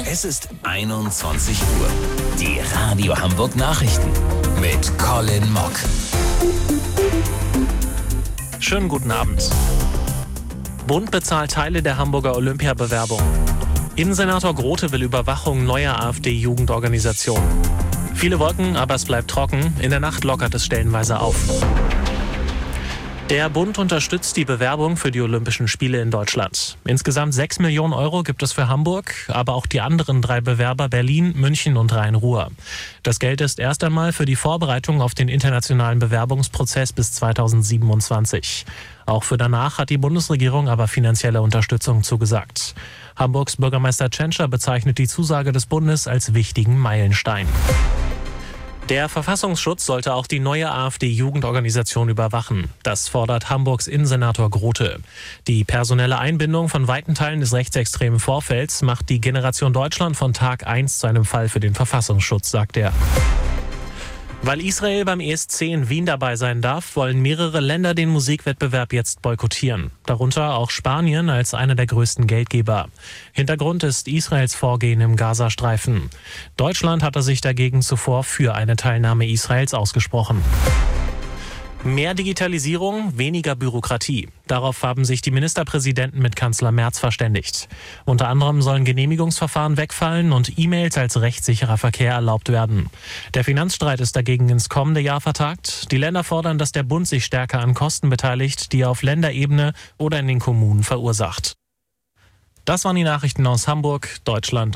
Es ist 21 Uhr. Die Radio Hamburg Nachrichten mit Colin Mock. Schönen guten Abend. Bund bezahlt Teile der Hamburger Olympiabewerbung. Innensenator Grote will Überwachung neuer AfD-Jugendorganisationen. Viele Wolken, aber es bleibt trocken. In der Nacht lockert es stellenweise auf. Der Bund unterstützt die Bewerbung für die Olympischen Spiele in Deutschland. Insgesamt 6 Millionen Euro gibt es für Hamburg, aber auch die anderen 3 Bewerber Berlin, München und Rhein-Ruhr. Das Geld ist erst einmal für die Vorbereitung auf den internationalen Bewerbungsprozess bis 2027. Auch für danach hat die Bundesregierung aber finanzielle Unterstützung zugesagt. Hamburgs Bürgermeister Tschentscher bezeichnet die Zusage des Bundes als wichtigen Meilenstein. Der Verfassungsschutz sollte auch die neue AfD-Jugendorganisation überwachen. Das fordert Hamburgs Innensenator Grote. Die personelle Einbindung von weiten Teilen des rechtsextremen Vorfelds macht die Generation Deutschland von Tag 1 zu einem Fall für den Verfassungsschutz, sagt er. Weil Israel beim ESC in Wien dabei sein darf, wollen mehrere Länder den Musikwettbewerb jetzt boykottieren. Darunter auch Spanien als einer der größten Geldgeber. Hintergrund ist Israels Vorgehen im Gazastreifen. Deutschland hatte sich dagegen zuvor für eine Teilnahme Israels ausgesprochen. Mehr Digitalisierung, weniger Bürokratie. Darauf haben sich die Ministerpräsidenten mit Kanzler Merz verständigt. Unter anderem sollen Genehmigungsverfahren wegfallen und E-Mails als rechtssicherer Verkehr erlaubt werden. Der Finanzstreit ist dagegen ins kommende Jahr vertagt. Die Länder fordern, dass der Bund sich stärker an Kosten beteiligt, die er auf Länderebene oder in den Kommunen verursacht. Das waren die Nachrichten aus Hamburg, Deutschland